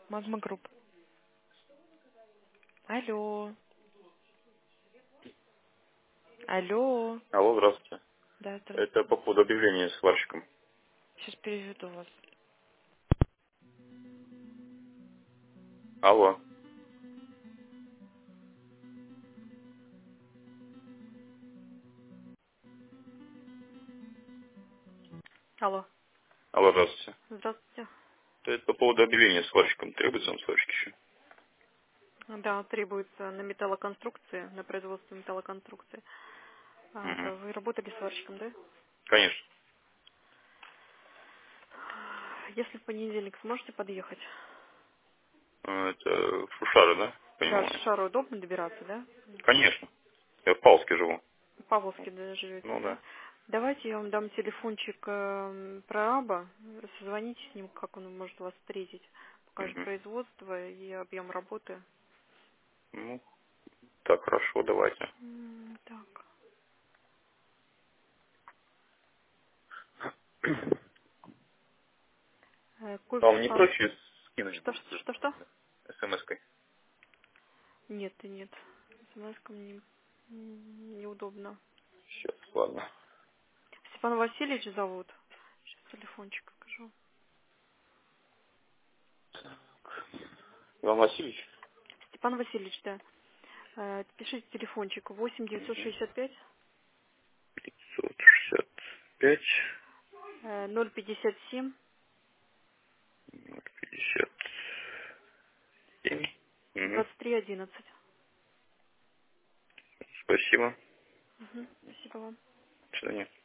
Магма Групп. Алло. Алло. Алло, здравствуйте. Да, Это здравствуйте. по поводу объявления сварщиком. Сейчас переведу вас. Алло. Алло. Алло, здравствуйте. Здравствуйте. Это по поводу объявления сварщиком. Требуется вам сварщик еще? Да, требуется на металлоконструкции, на производство металлоконструкции. Угу. Вы работали сварщиком, да? Конечно. Если в понедельник сможете подъехать? Это Шушары, да? Да, Понимаю. с Шару удобно добираться, да? Конечно. Я в Павловске живу. В Павловске да, живете, Ну да? да. Давайте я вам дам телефончик прораба. Созвоните с ним, как он может вас встретить. Покажет Угу. производство и объем работы. Ну, так, хорошо, давайте. Так. А вам не Кофе. проще скинуть Что, будет что, что, что? смс-кой? Нет, и нет. СМС-ка мне неудобно. Сейчас, ладно. Степан Васильевич зовут. Сейчас телефончик скажу. Иван Васильевич? Степан Васильевич, да. Пишите телефончик 8 965 565 057 57. Угу. 2311. Спасибо. Спасибо вам. До свидания.